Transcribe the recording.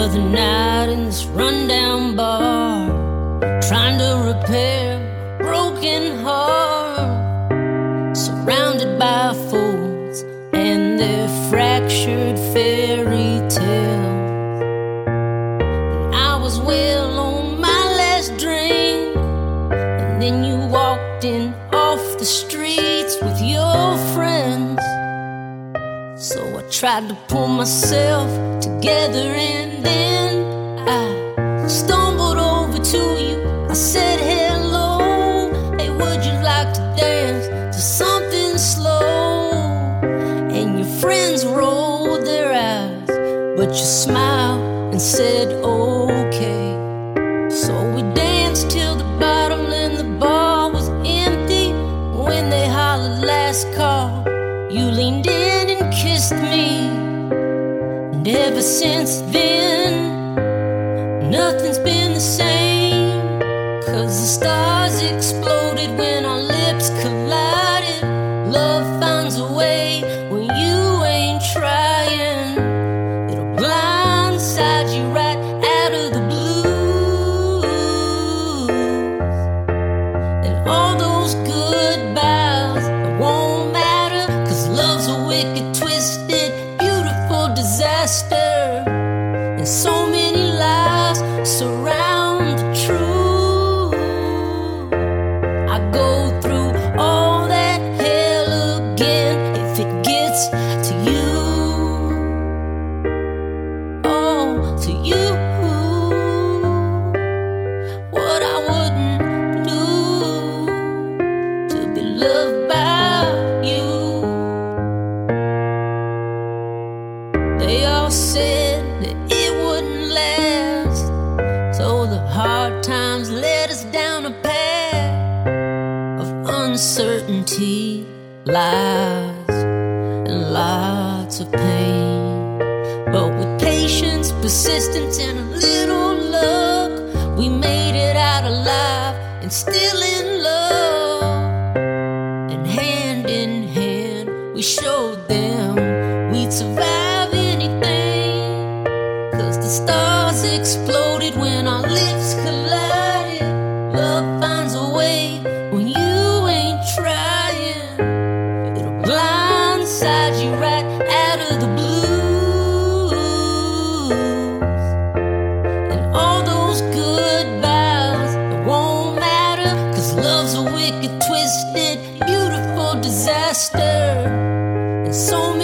Another night in this rundown bar, trying to repair a broken heart, surrounded by fools and their fractured fairy tales. And I was well on my last drink, and then you walked in off the streets with your friends. So I tried to pull myself together, and then I stumbled over to you. I said hello, hey, would you like to dance to something slow? And your friends rolled their eyes, but you smiled and said okay. So we danced till the bottom and the bar was empty. When they hollered last call, you leaned in and kissed me. And ever since then, nothing's been the same. 'Cause the stars exploded when our lips collided. Love finds a way when you ain't trying. It'll blindside you right out of the blue. And all those goodbyes, it won't matter, 'cause love's a wicked, twisted, beautiful disaster. And so many lies surround the truth. I go through all that hell again if it gets to you. Oh, to you. What I wouldn't do to be loved by you. They all said that it wouldn't last, so the hard times led us down a path of uncertainty, lies, and lots of pain. But with patience, persistence, and a little luck, we made it out alive and still in love. And hand in hand, we showed them we'd survive anything. 'Cause the stars exploded when our lips collided. Love finds a way when you ain't trying. It'll blindside you right out of the blues. And all those goodbyes, it won't matter, 'cause love's a wicked, twisted, beautiful disaster. And so